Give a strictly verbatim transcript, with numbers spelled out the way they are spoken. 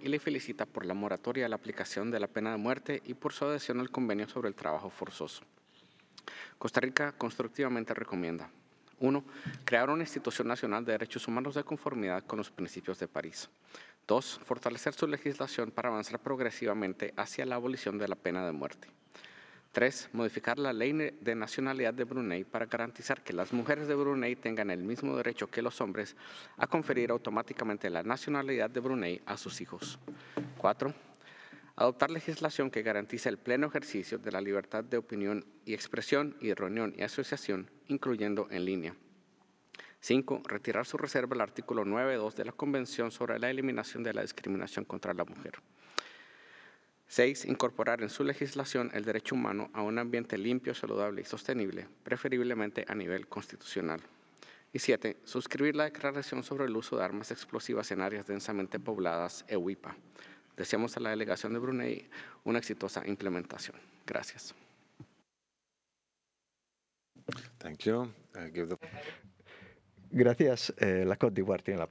y le felicita por la moratoria de la aplicación de la pena de muerte y por su adhesión al convenio sobre el trabajo forzoso. Costa Rica constructivamente recomienda: uno. Crear una institución nacional de derechos humanos de conformidad con los principios de París. dos. Fortalecer su legislación para avanzar progresivamente hacia la abolición de la pena de muerte. tres. Modificar la ley de nacionalidad de Brunei para garantizar que las mujeres de Brunei tengan el mismo derecho que los hombres a conferir automáticamente la nacionalidad de Brunei a sus hijos. cuatro. Adoptar legislación que garantice el pleno ejercicio de la libertad de opinión y expresión y de reunión y asociación, incluyendo en línea. cinco. Retirar su reserva al artículo nueve punto dos de la Convención sobre la Eliminación de la Discriminación contra la Mujer. seis. Incorporar en su legislación el derecho humano a un ambiente limpio, saludable y sostenible, preferiblemente a nivel constitucional. Y siete. Suscribir la Declaración sobre el uso de armas explosivas en áreas densamente pobladas, E U I P A. Deseamos a la delegación de Brunei una exitosa implementación. Gracias. Thank you. I give the Gracias. Eh, la Côte d'Ivoire tiene la